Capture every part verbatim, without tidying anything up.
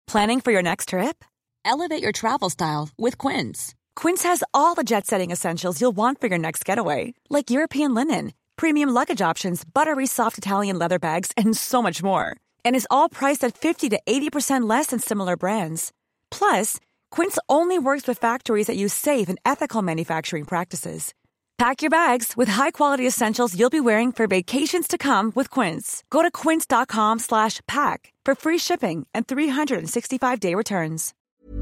Planning for your next trip? Elevate your travel style with Quince. Quince has all the jet-setting essentials you'll want for your next getaway, like European linen, premium luggage options, buttery soft Italian leather bags, and so much more. And is all priced at fifty to eighty percent less than similar brands. Plus, Quince only works with factories that use safe and ethical manufacturing practices. Pack your bags with high-quality essentials you'll be wearing for vacations to come with Quince. Go to quince.com slash pack for free shipping and three sixty-five day returns.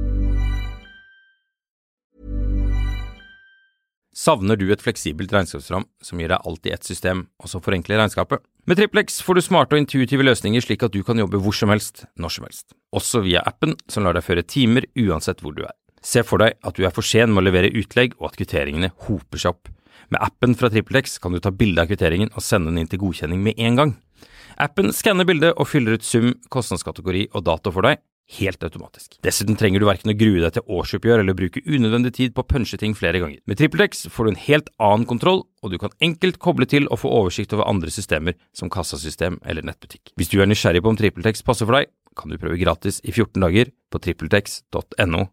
Savner du et fleksibelt regnskapsprogram som gir deg alt i ett system, og som forenkler regnskapet? Med TrippelX får du smarte og intuitive løsninger slik at du kan jobbe hvor som helst, når som helst. Også via appen som lar deg føre timer uansett hvor du er. Se for deg at du er for sen med å levere utlegg og at kvitteringene hoper seg opp. Med appen fra TrippelX kan du ta bilde av kvitteringen og sende den inn til godkjenning med en gang. Appen skanner bildet og fyller ut sum, kostnadskategori og dato for deg, helt automatisk. Dessuten trenger du hverken å grue deg til årsoppgjør eller bruke unødvendig tid på å punche ting flere ganger. Med TrippelX får du en helt annen kontroll, og du kan enkelt koble til og få oversikt over andre systemer som kassasystem eller nettbutikk. Hvis du er nysgjerrig på om TrippelX passer for deg, kan du prøve gratis i fjorten dager på trippeltex punktum no.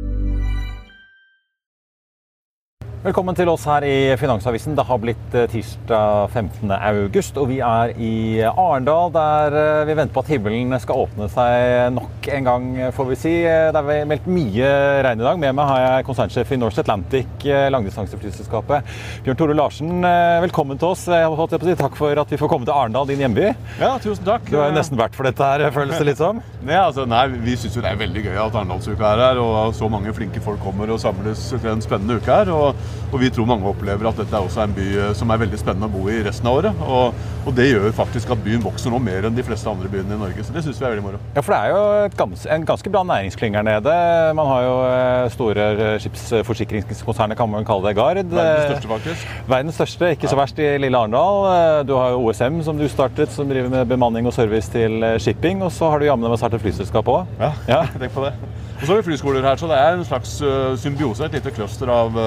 Velkommen til oss her i Finansavisen. Det har blitt tirsdag femtende august, og vi er i Arendal, der vi venter på at himmelen skal åpne seg nok en gang, får vi si. Det er meldt mye regn i dag. Med meg har jeg konsernsjef i Norse Atlantic, langdistanseflyselskapet, Bjørn Tore Larsen. Velkommen til oss. Jeg har holdt på å si takk for at vi får komme til Arendal, din hjemby. Ja, tusen takk. Du har jo nesten vært for dette her, føles det litt som? Nei, altså, nei, vi synes jo det er veldig gøy at Arendalsuka er her, og så mange flinke folk kommer og samles til en spennende uke her, og Og vi tror mange opplever at dette er også en by som er veldig spennende å bo i resten av året. Og, og det gjør faktisk at byen vokser nå mer enn de fleste andre byene i Norge. Så det synes vi er veldig moro. Ja, for det er jo gans, en ganske bra næringsklyng her nede. Man har jo store skipsforsikringskonserner, kan man kalle det, Gard. Verdens største, faktisk. Verdens største, ikke så verst i lille Arendal. Du har jo O S M som du startet, som driver med bemanning og service til shipping. Og så har du jammen med startet flyselskap også. Ja, ja. Tenk på det. Og så har vi flyskoler her, så det er en slags symbiose, et lite cluster av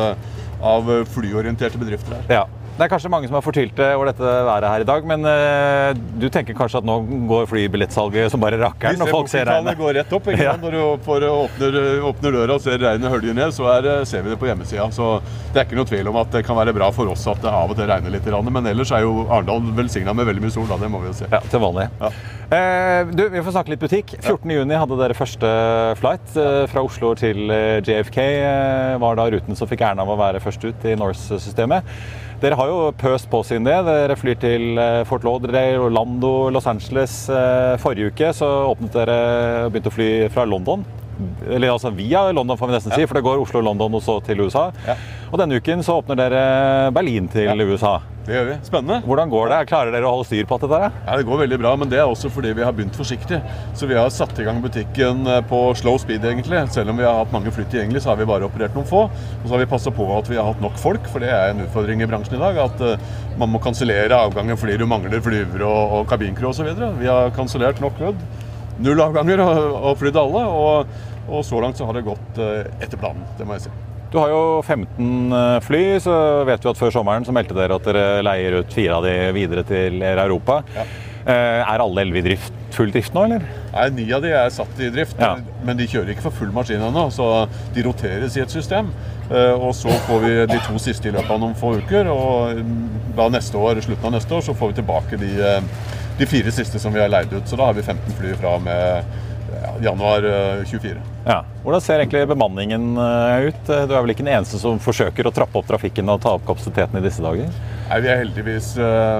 av flyorienterte bedrifter her. Ja, det er kanskje mange som er fortvilte over dette været her i dag, men uh, du tenker kanskje at nå går flybillettsalget som bare rakkeren når folk ser regnet? Går rett opp, ikke? Ja. Når du får åpner, åpner døra og ser regnet hølje ned, så er, ser vi det på hjemmesida. Så det er ikke noe tvil om at det kan være bra for oss at det av og til regner litt, men ellers er jo Arendal velsignet med veldig mye sol, da, det må vi jo se. Ja, til vanlig. Ja. Uh, du, vi får snakke litt butikk. fjortende juni hadde dere første flight uh, fra Oslo til uh, J F K. Uh, var da ruten som fikk æren av å være først ut i Norse-systemet. Dere har jo pøst på siden det. Dere flyr til Fort Lauderdale, Orlando, Los Angeles. Forrige uke så åpnet dere og begynte å fly fra London. Eller altså via London, får vi nesten si, for det går Oslo-London og så til U S A. Ja. Og denne uken så åpner dere Berlin til ja. U S A. Det gjør vi. Spennende. Hvordan går det? Klarer dere å holde styr på dette? Ja, det går veldig bra, men det er også fordi vi har begynt forsiktig. Så vi har satt i gang butikken på slow speed egentlig. Selv om vi har hatt mange fly tilgjengelig, så har vi bare operert noen få. Og så har vi passet på at vi har hatt nok folk, for det er en utfordring i bransjen i dag, at uh, man må kansellere avganger fordi du mangler flyvere og, og kabinkro og så videre. Vi har kansellert nok nød. Null avganger og, og flydd alle, og, og så langt så har det gått uh, etter planen, det må jeg si. Du har jo femten fly, så vet vi at før sommeren så meldte dere at dere leier ut fire av de videre til Europa. Ja. Er alle elleve i drift, full drift nå, eller? Nei, ni av de er satt i drift, ja. Men de kjører ikke for full maskin ennå, så de roteres i et system. Og så får vi de to siste i løpet av noen få uker, og da neste år, slutten av neste år, så får vi tilbake de, de fire siste som vi har leid ut. Så da har vi femten fly fra med ja, januar tjuefire. Ja. Hvordan ser egentlig bemanningen ut? Du er vel ikke den eneste som forsøker å trappe opp trafikken og ta opp kapasiteten i disse dager? Nei, vi, er heldigvis,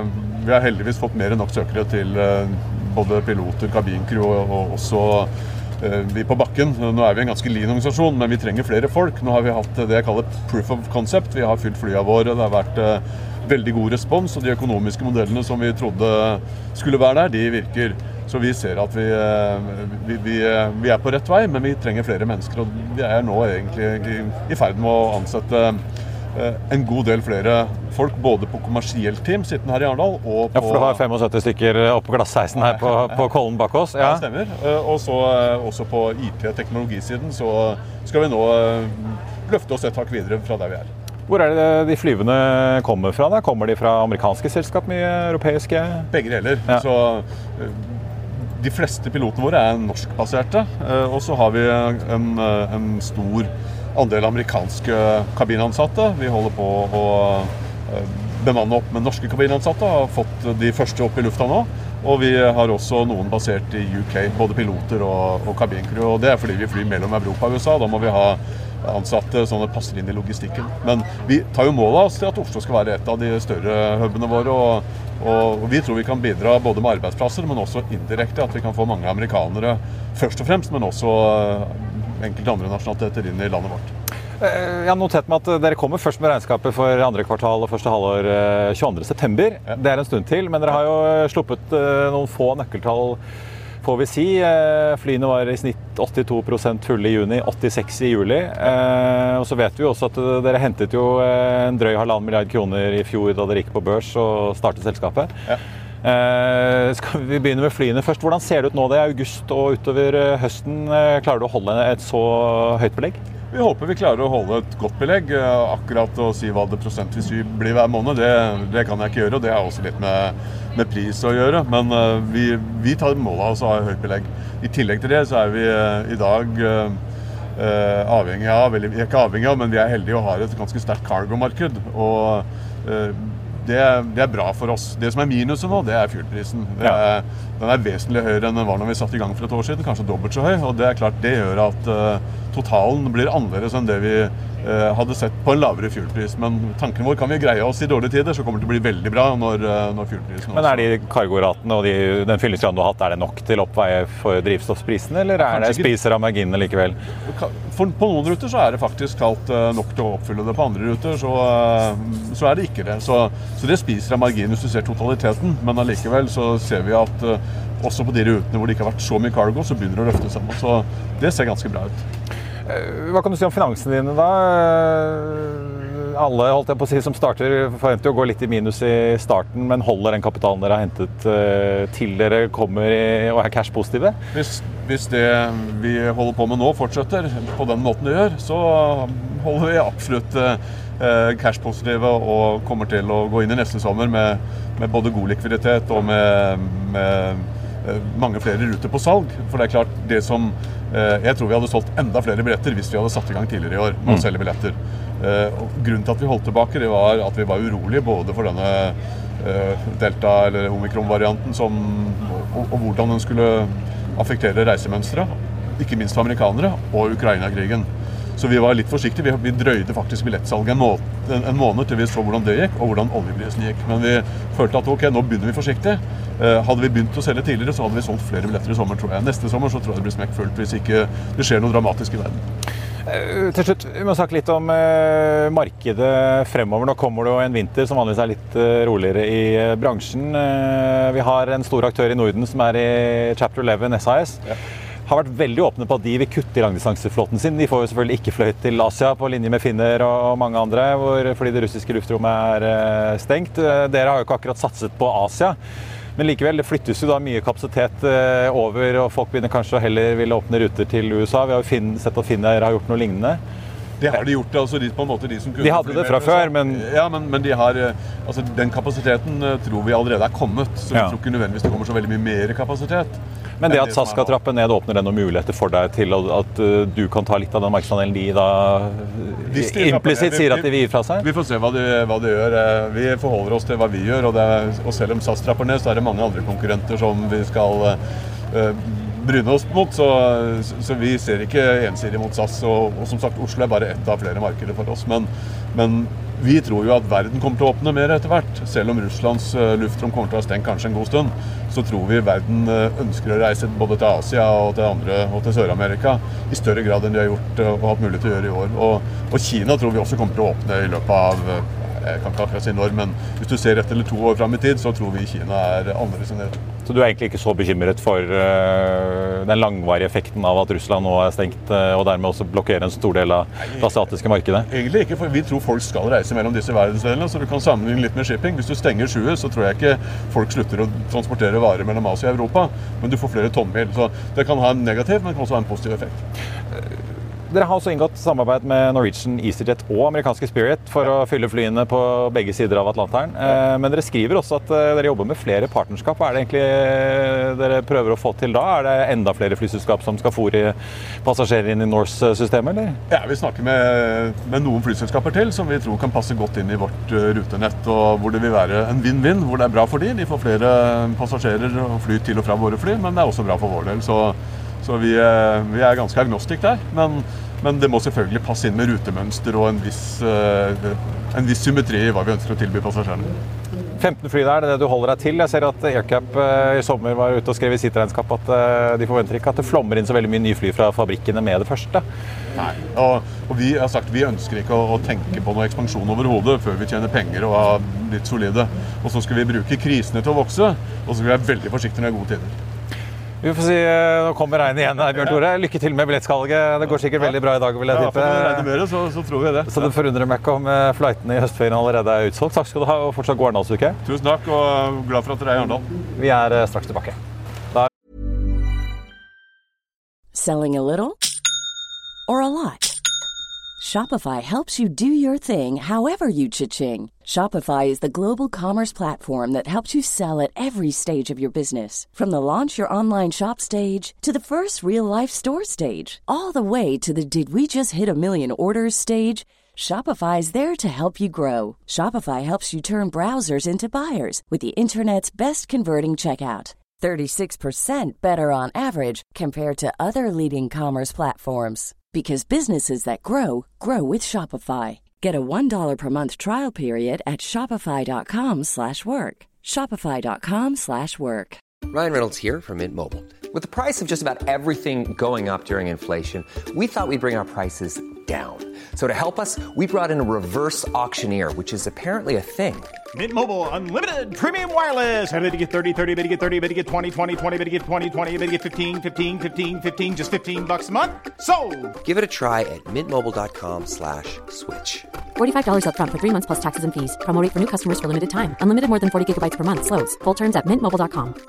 vi har heldigvis fått mer enn nok søkere til både piloter, kabinkro og også vi på bakken. Nå er vi en ganske lean organisasjon, men vi trenger flere folk. Nå har vi hatt det jeg kaller proof of concept. Vi har fylt flyene våre, det har vært veldig god respons, og de økonomiske modellene som vi trodde skulle være der, de virker. Så vi ser at vi, vi, vi, vi er på rett vei, men vi trenger flere mennesker, og vi er nå egentlig i, i ferd med å ansette en god del flere folk, både på kommersielt team, sittende her i Arendal, og på... Ja, for du har femogsytti stykker oppe på glassheisen her på, på Kollen bak oss. Ja, det stemmer. Og så også på I T-teknologisiden, så skal vi nå løfte oss et hakk videre fra der vi er. Hvor er det de flyvende kommer fra da? Kommer de fra amerikanske selskap, mye europeiske? Begge deler. Ja. Så de fleste pilotene våre er norskbaserte, og så har vi en, en stor andel amerikanske kabinansatte. Vi holder på å bemanne opp med norske kabinansatte, har fått de første opp i lufta nå. Og vi har også noen basert i U K, både piloter og, og kabinkru. Og det er fordi vi flyr mellom Europa og U S A. Da må vi ha ansatte sånn at passer inn i logistikken. Men vi tar jo mål av oss til at Oslo skal være et av de større hubene våre. Og, og vi tror vi kan bidra både med arbeidsplasser, men også indirekte. At vi kan få mange amerikanere først og fremst, men også enkelte andre nasjonaliteter inn i landet vårt. Jeg har notert meg at dere kommer først med regnskapet for andre kvartal og første halvår tjueandre september. Ja. Det er en stund til, men dere har jo sluppet noen få nøkkeltall, får vi si. Flyene var i snitt åttito prosent fulle i juni, åttiseks i juli. Og så vet vi også at dere hentet jo en drøy halvannen milliard kroner i fjor da dere gikk på børs og startet selskapet. Ja. Skal vi begynne med flyene først? Hvordan ser det ut nå? Det er august og utover høsten. Klarer du å holde et så høyt belegg? Vi håper vi klarer å holde et godt belegg. Akkurat å si hva det prosentvis blir hver måned, det, det kan jeg ikke gjøre, og det har også litt med, med pris å gjøre. Men uh, vi, vi tar mål av oss å ha høyt belegg. I tillegg til det så er vi uh, i dag uh, avhengig av, eller vi er ikke avhengig av, men vi er heldige og har et ganske sterkt cargo-marked. Og uh, det, det er bra for oss. Det som er minuset nå, det er fuelprisen. Det er, den er vesentlig høyere enn den var når vi satt i gang for et år siden, kanskje dobbelt så høy. Og det er klart, det gjør at uh, totalen blir annerledes enn det vi uh, hadde sett på en lavere fuelpris. Men tanken vår kan vi greie oss i dårlige tider, så kommer det til å bli veldig bra når, uh, når fuelprisen også. Men er de kargoratene og de, den fyllingsgraden du har hatt, er det nok til oppveie for drivstoffprisen, eller er det spiser av marginene likevel? For, på noen ruter så er det faktisk kalt uh, nok til å oppfylle det. På andre ruter så, uh, så er det ikke det. Så, så det spiser av marginen hvis du ser totaliteten, men allikevel så ser vi at uh, også på de rutene hvor det ikke har vært så mye cargo, så begynner det å løfte sammen. Så det ser ganske bra ut. Hva kan du si om finansene dine da? Alle holdt jeg på å si, som starter forventer å gå litt i minus i starten, men holder den kapitalen dere har hentet til dere kommer i, og er cash-positive? Hvis, hvis det vi holder på med nå fortsetter på den måten det gjør, så holder vi absolutt eh, cash-positive og kommer til å gå inn i neste sommer med, med både god likviditet og med, med mange flere ruter på salg. For det er klart, det som eh, jeg tror vi hadde solgt enda flere billetter hvis vi hadde satt i gang tidligere i år med å selge billetter. Eh, og grunnen til at vi holdt tilbake, det var at vi var urolige både for denne eh, delta- eller omikron-varianten som, og, og hvordan den skulle affektere reisemønstre, ikke minst for amerikanere, og Ukraina-krigen. Så vi var litt forsiktige. Vi, vi drøyde faktisk billettsalget en, må, en, en måned til vi så hvordan det gikk, og hvordan oljeprisen gikk. Men vi følte at ok, nå begynner vi forsiktig. Eh, hadde vi begynt å selge tidligere, så hadde vi solgt flere billetter i sommer, tror jeg. Neste sommer så tror jeg det blir smekkfullt hvis ikke det skjer noe dramatisk i verden. Uh, til slutt, vi må snakke litt om uh, markedet fremover. Nå kommer det jo en vinter som vanligvis er litt uh, roligere i uh, bransjen. Uh, vi har en stor aktør i Norden som er i Chapter elleve, S A S. Ja. Har vært veldig åpne på at de vil kutte i langdistanseflåten sin. De får jo selvfølgelig ikke fløyet til Asia på linje med Finner og mange andre, hvor, fordi det russiske luftrommet er uh, stengt. Uh, dere har jo ikke akkurat satset på Asia. Men likevel, det flyttes jo da mye kapasitet uh, over, og folk begynner kanskje heller vil åpne ruter til U S A. Vi har jo Finn, sett at Finner har gjort noe lignende. Det har de gjort, altså de, på en måte de som kunne... De hadde det fra før, men... Ja, men, men de har, altså den kapasiteten tror vi allerede er kommet, så vi ja. tror ikke nødvendigvis det kommer så veldig mye mer kapasitet. Men det at S A S skal trappe ned, åpner det noen muligheter for deg til at du kan ta litt av den markedsandelen de da implisitt sier at de vil gi fra seg? Vi får se hva de, hva de gjør. Vi forholder oss til hva vi gjør, og, det er, og selv om S A S trapper ned, så er det mange andre konkurrenter som vi skal uh, bryne oss mot, så, så vi ser ikke ensidig mot S A S, og, og som sagt, Oslo er bare ett av flere markeder for oss, men, men vi tror jo at verden kommer til å åpne mer etter hvert. Selv om Russlands uh, luftrom kommer til å ha stengt kanskje en god stund, så tror vi verden uh, ønsker å reise både til Asia og til andre, og til Sør-Amerika i større grad enn de har gjort uh, og hatt mulighet til å gjøre i år. Og, og Kina tror vi også kommer til å åpne i løpet av, uh, jeg kan ikke akkurat si når, men hvis du ser ett eller to år frem i tid, så tror vi Kina er annerledes enn det. Så du er egentlig ikke så bekymret for uh, den langvarige effekten av at Russland nå er stengt, uh, og dermed også blokkerer en stor del av det asiatiske markedet? Egentlig ikke, for vi tror folk skal reise mellom disse verdensdelene, så du kan sammenligne litt med shipping. Hvis du stenger Suez, så tror jeg ikke folk slutter å transportere varer mellom Asia og Europa, men du får flere tonnmil. Så det kan ha en negativ, men det kan også ha en positiv effekt. Dere har også inngått samarbeid med Norwegian, EasyJet og amerikanske Spirit for å fylle flyene på begge sider av Atlanteren. Men dere skriver også at dere jobber med flere partnerskap. Hva er det egentlig dere prøver å få til da? Er det enda flere flyselskap som skal fôre passasjerer inn i Norse-systemet, eller? Ja, vi snakker med, med noen flyselskaper til som vi tror kan passe godt inn i vårt rutenett, og hvor det vil være en vinn-vinn, hvor det er bra for de. De får flere passasjerer og fly til og fra våre fly, men det er også bra for vår del. Så Så vi er, vi er ganske agnostik der, men, men det må selvfølgelig passe inn med rutemønster og en viss, en viss symmetri i hva vi ønsker å tilby passasjerene. femten fly der, det er det du holder deg til. Jeg ser at AirCap i sommer var ute og skrev i sitt regnskap at de forventer ikke at det flommer inn så veldig mye nye fly fra fabrikkene med det første. Nei, og, og vi har sagt vi ønsker ikke å, å tenke på noe ekspansjon overhodet før vi tjener penger og er litt solide. Og så skal vi bruke krisene til å vokse, og så skal vi være veldig forsiktige når det er gode tider. Vi får si, nå kommer regnet igjen her, Bjørn Tore. Lykke til med billettsalget. Det går sikkert veldig bra i dag, vil jeg tippe. Ja, for å regne mer, så, så tror vi det. Så det forundrer meg ikke om flightene i høstferien allerede er utsolgt. Takk skal du ha, og fortsatt god Arendalsuke. Tusen takk, og glad for at dere er i Arendal. Vi er straks tilbake. Da... Selling a little or a lot? Shopify helps you do your thing however you cha-ching. Shopify is the global commerce platform that helps you sell at every stage of your business. From the launch your online shop stage to the first real-life store stage, all the way to the did we just hit a million orders stage. Shopify is there to help you grow. Shopify helps you turn browsers into buyers with the internet's best converting checkout. thirty-six percent better on average compared to other leading commerce platforms. Because businesses that grow, grow with Shopify. Get a one dollar per month trial period at shopify.com slash work. Shopify.com slash work. Ryan Reynolds here from Mint Mobile. With the price of just about everything going up during inflation, we thought we'd bring our prices down. So to help us, we brought in a reverse auctioneer, which is apparently a thing. Mint Mobile Unlimited Premium Wireless. How to get thirty, thirty, how to get thirty, how to get twenty, twenty, twenty, how to get twenty, twenty, how to get fifteen, fifteen, fifteen, fifteen, just fifteen bucks a month? Sold! Give it a try at mintmobile.com slash switch. forty-five dollars up front for three months plus taxes and fees. Promo rate for new customers for limited time. Unlimited more than forty gigabytes per month. Slows full terms at mint mobile dot com.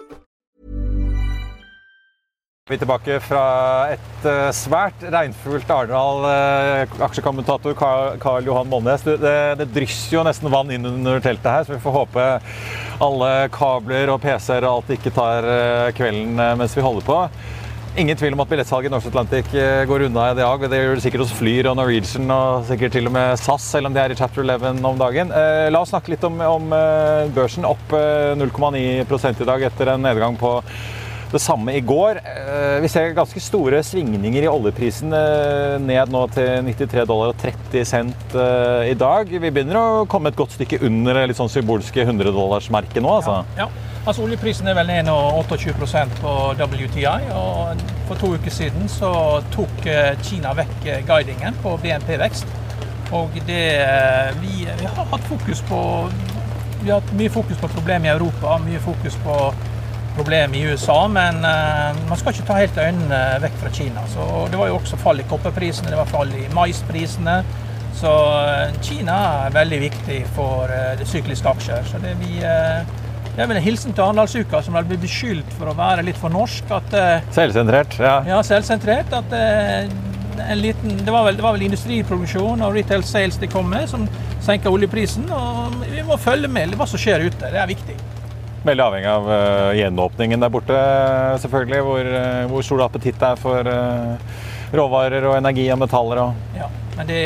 Vi er tilbake fra et uh, svært regnfullt Arendal. Uh, aksjekommentator Karl, Karl Johan Molnes. Det, det, det drysser jo nesten vann inn under teltet her, så vi får håpe alle kabler og P C-er og alt ikke tar uh, kvelden uh, mens vi holder på. Ingen tvil om at billettsalget i Norse Atlantic uh, går unna i dag. Det gjør det sikkert hos Flyr og Norwegian og sikkert til og med S A S, selv om de er i Chapter elleve om dagen. Uh, la oss snakke litt om, om uh, børsen. Opp uh, null komma ni prosent i dag etter en nedgang på det samme i går. Vi ser ganske store svingninger i oljeprisen, ned nå til nittitre dollar og tretti cent i dag. Vi begynner å komme et godt stykke under litt sånn symbolske hundre dollars merket nå, altså. Ja, ja. Altså oljeprisen er vel ned nå tjueåtte prosent på W T I, og for to uker siden så tok Kina vekk guidingen på B N P-vekst. Og det, vi, vi har hatt fokus på, vi har hatt mye fokus på problemer i Europa, mye fokus på problem i U S A, men uh, man skal ikke ta helt øynene vekk fra Kina. Så det var jo også fall i kopperprisene, det var fall i maisprisene. Så uh, Kina er veldig viktig for uh, det sykliske aksjer. Så det, vi, uh, det er vel en hilsen til Arendalsuka som vel blir beskyldt for å være litt for norsk. At, uh, selvsentrert, ja. Ja, selvsentrert. At, uh, en liten, det, var vel, det var vel industriproduksjon og retail sales de kom med, som senker oljeprisen. Og vi må følge med hva som skjer ute, det er viktig. Veldig avhengig av uh, gjenåpningen der borte, selvfølgelig, hvor, uh, hvor stor appetitt det er for uh, råvarer og energi og metaller. Og... Ja, men det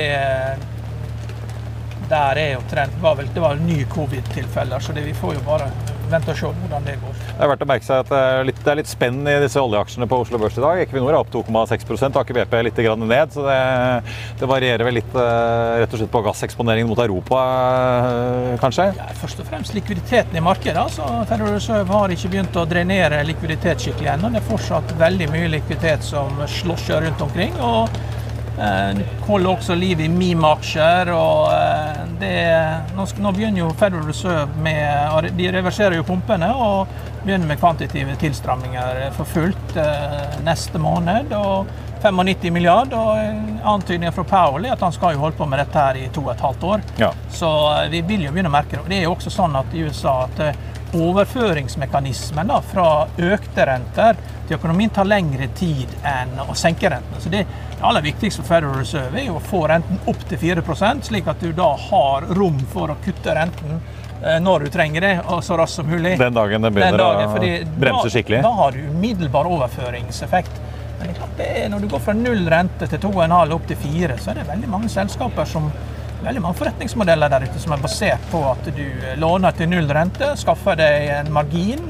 der er jo trend, det var vel, det var ny covid-tilfeller, så det, vi får jo bare vente og se hvordan det går. Det er verdt å merke seg at det er litt, det er litt spenn i disse oljeaksjene på Oslo Børs i dag. Equinor er opp to komma seks prosent, Aker B P litt grann ned, så det, det varierer vel litt rett og slett på gasseksponeringen mot Europa, kanskje? Ja, først og fremst likviditeten i markedet. Så Federal Reserve har ikke begynt å drenere likviditet skikkelig ennå. Det er fortsatt veldig mye likviditet som slåsjer rundt omkring, og eh, holder også liv i meme-aksjer, og eh, det, nå, nå begynner jo Federal Reserve med, de reverserer jo pumpene, og begynner med kvantitative tilstramninger for fullt eh, neste måned, og nittifem milliard, og antydningen fra Powell er at han skal jo holde på med dette her i to og et halvt år. Ja. Så vi vil jo begynne å merke det. Og det er jo også sånn at i U S A at overføringsmekanismen da, fra økte renter til økonomien tar lengre tid enn å senke renten. Så det, det aller viktigste for Federal Reserve er jo å få renten opp til fire prosent, slik at du da har rom for å kutte renten eh, når du trenger det, og så raskt som mulig. Den dagen den begynner Den dagen, å bremse skikkelig. Da, da har du umiddelbar overføringseffekt. Men det er klart det er, når du går fra null rente til to komma fem opp til fire, så er det veldig mange selskaper som veldig mange forretningsmodeller der ute som er basert på at du låner til null rente, skaffer deg en margin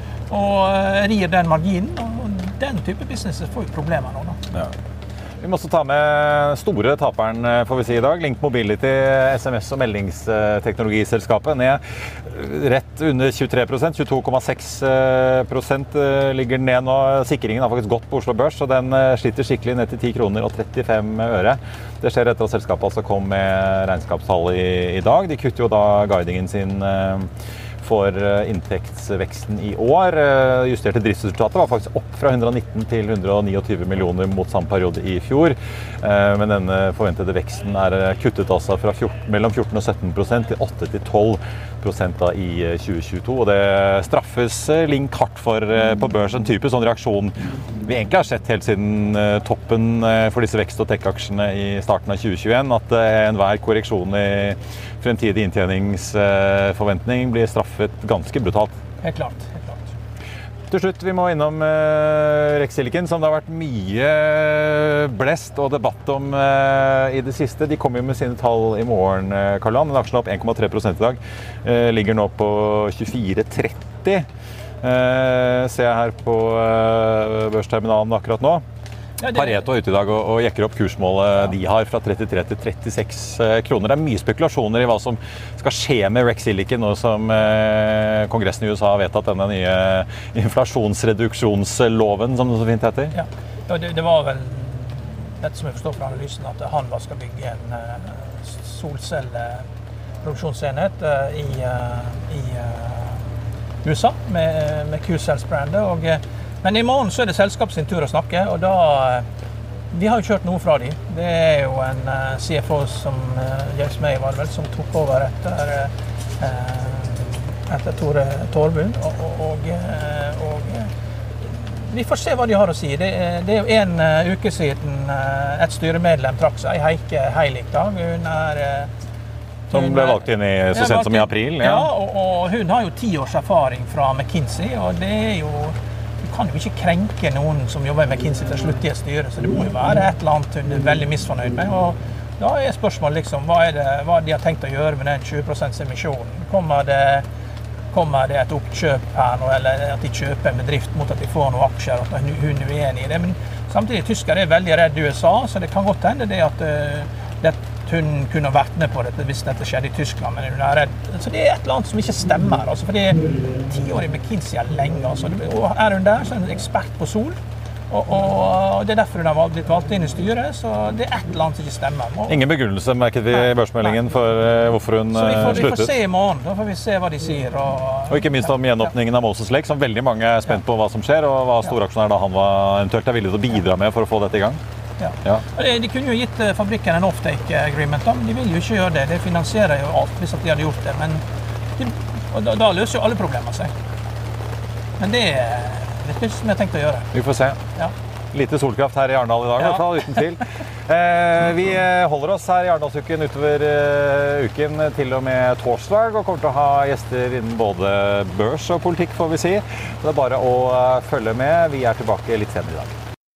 og rir den marginen, og den type business får jo problemer nå da. Ja. Vi må også ta med store taperen, får vi si i dag. Link Mobility, S M S- og meldingsteknologiselskapet, ned rett under tjuetre prosent, tjueto komma seks prosent ligger ned nå. Sikringen har faktisk gått på Oslo Børs, så den sliter skikkelig ned til ti kroner og trettifem øre. Det skjer etter at selskapet altså kom med regnskapstall i, i dag. De kutter jo da guidingen sin for inntektsveksten i år. Justerte driftsresultatet var faktisk opp fra hundre og nitten til hundre og tjueni millioner mot samme periode i fjor. Men denne forventede veksten er kuttet altså fra fjorten, mellom fjorten og sytten prosent til åtte til tolv prosent da i tjue tjueto. Og det straffes Link hardt for på børs, en type sånn reaksjon vi egentlig har sett helt siden toppen for disse vekst- og tech-aksjene i starten av tjue tjueen, at enhver korreksjon i fremtidig inntjeningsforventning blir straffet ganske brutalt. Helt klart, helt klart. Til slutt, vi må innom uh, Rex Silicon, som det har vært mye blest og debatt om uh, i det siste. De kommer jo med sine tall i morgen, uh, Karl-Johan. Aksjen er opp en komma tre prosent i dag. Uh, ligger nå på tjuefire tretti. Uh, ser jeg her på uh, børsterminalen akkurat nå. Ja, det... Pareto er ute i dag og, og jekker opp kursmålet ja. De har fra trettitre til trettiseks kroner. Det er mye spekulasjoner i hva som skal skje med Rex Silicon nå som eh, Kongressen i U S A har vedtatt denne nye inflasjonsreduksjonsloven, som det så fint heter. Ja, ja det, det var vel dette som jeg forstår fra analysen, at han skal bygge en uh, solcelleproduksjonsenhet uh, i, uh, i uh, U S A med, med Q-Cells-brandet. og uh, Men i morgen så er det selskapet sin tur å snakke, og da vi har jo kjørt noe fra dem. Det er jo en uh, C F O som uh, James May var vel, som tok over etter, uh, etter Tore Torbund. Og, og, og, og vi får se hva de har å si. Det, det er jo en uh, uke siden uh, et styremedlem trakk seg, Heike Heilikdag. Hun er uh, Som ble valgt inn i så sent som i april. Ja, ja og, og hun har jo ti års erfaring fra McKinsey, og det er jo kan jo ikke krenke noen som jobber med McKinsey til slutt i et styre, så det må jo være et eller annet hun er veldig misfornøyd med. Og da er spørsmålet liksom, hva er det hva de har tenkt å gjøre med den tjue prosent emisjonen? Kommer det, kommer det et oppkjøp her nå, eller at de kjøper en bedrift mot at de får noen aksjer, og at hun er uenig i det? Men samtidig, tyskere er veldig redd U S A, så det kan godt hende det at det, hun kunne vært med på dette hvis dette skjedde i Tyskland, men hun er redd. Så det er et eller annet som ikke stemmer, altså, fordi ti år i McKinsey er lenge, altså. Og er hun der, så er hun ekspert på sol, og, og det er derfor hun har blitt valgt inn i styret, så det er et eller annet som ikke stemmer. Og, Ingen begrunnelse merket vi i børsmeldingen for uh, hvorfor hun så vi får, sluttet. Vi får se i morgen, da får vi se hva de sier. Og, og ikke minst om gjenåpningen av Moses Lake, som veldig mange er spent på hva som skjer, og hva storaksjonær da han var eventuelt er villig til å bidra med for å få dette i gang. Ja. Ja. De kunne jo gitt fabrikken en off-take agreement, men de vil jo ikke gjøre det. Det finansierer jo alt hvis at de hadde gjort det, men de, og da, da løser jo alle problemer seg. Men det er det som jeg tenkte å gjøre. Vi får se. Ja. Lite solkraft her i Arendal i dag, ja. I hvert fall, uten tvil. eh, vi holder oss her i Arendalsuken utover uh, uken til og med torsdag, og kommer til å ha gjester innen både børs og politikk, får vi si. Det er bare å uh, følge med. Vi er tilbake litt senere i dag.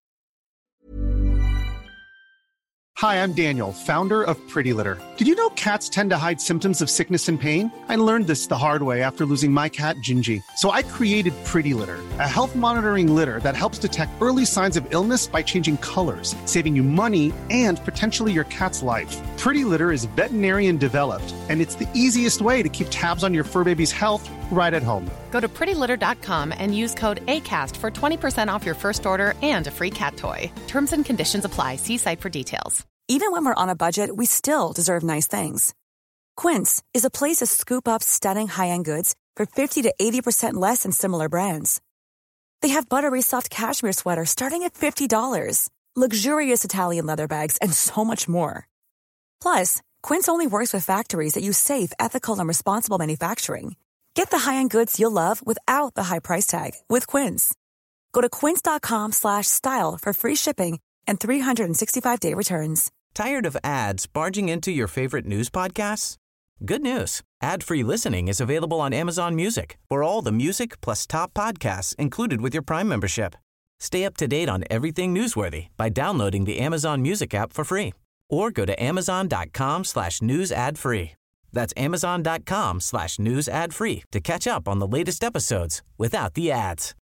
Hi, I'm Daniel, founder of Pretty Litter. Did you know cats tend to hide symptoms of sickness and pain? I learned this the hard way after losing my cat, Gingy. So I created Pretty Litter, a health monitoring litter that helps detect early signs of illness by changing colors, saving you money and potentially your cat's life. Pretty Litter is veterinarian developed, and it's the easiest way to keep tabs on your fur baby's health right at home. Go to pretty litter dot com and use code ACAST for twenty percent off your first order and a free cat toy. Terms and conditions apply. See site for details. Even when we're on a budget, we still deserve nice things. Quince is a place to scoop up stunning high-end goods for fifty to eighty percent less than similar brands. They have buttery soft cashmere sweaters starting at fifty dollars, luxurious Italian leather bags, and so much more. Plus, Quince only works with factories that use safe, ethical, and responsible manufacturing. Get the high-end goods you'll love without the high price tag with Quince. Go to quince.com slash style for free shipping and three sixty-five day returns. Tired of ads barging into your favorite news podcasts? Good news. Ad-free listening is available on Amazon Music for all the music plus top podcasts included with your Prime membership. Stay up to date on everything newsworthy by downloading the Amazon Music app for free or go to amazon.com slash news ad free. That's amazon.com slash news ad free to catch up on the latest episodes without the ads.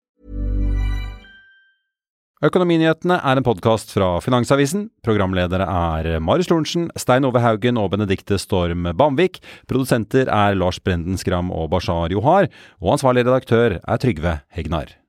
Økonominyhetene er en podcast fra Finansavisen. Programledere er Marius Lorentzen, Stein Ove Haugen og Benedikte Storm Bamvik. Produsenter er Lars Brenden Skram og Bashar Johar. Og ansvarlig redaktør er Trygve Hegnar.